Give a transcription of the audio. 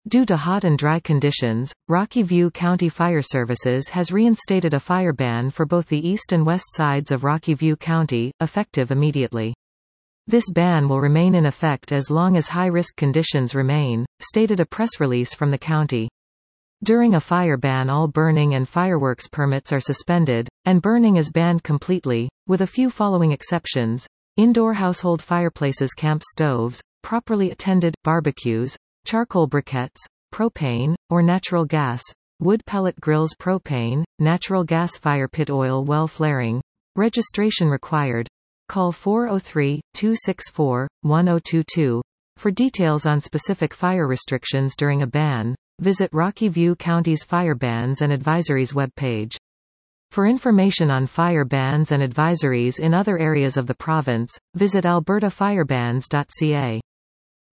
Due to hot and dry conditions, Rocky View County Fire Services has reinstated a fire ban for both the east and west sides of Rocky View County, effective immediately. This ban will remain in effect as long as high-risk conditions remain, stated a press release from the county. During a fire ban, all burning and fireworks permits are suspended, and burning is banned completely, with a few following exceptions: indoor household fireplaces, camp stoves, properly attended, barbecues, charcoal briquettes, propane, or natural gas, wood pellet grills, propane, natural gas, fire pit oil well flaring. Registration required. Call 403-264-1022. For details on specific fire restrictions during a ban, visit Rocky View County's Fire Bans and Advisories webpage. For information on fire bans and advisories in other areas of the province, visit albertafirebans.ca.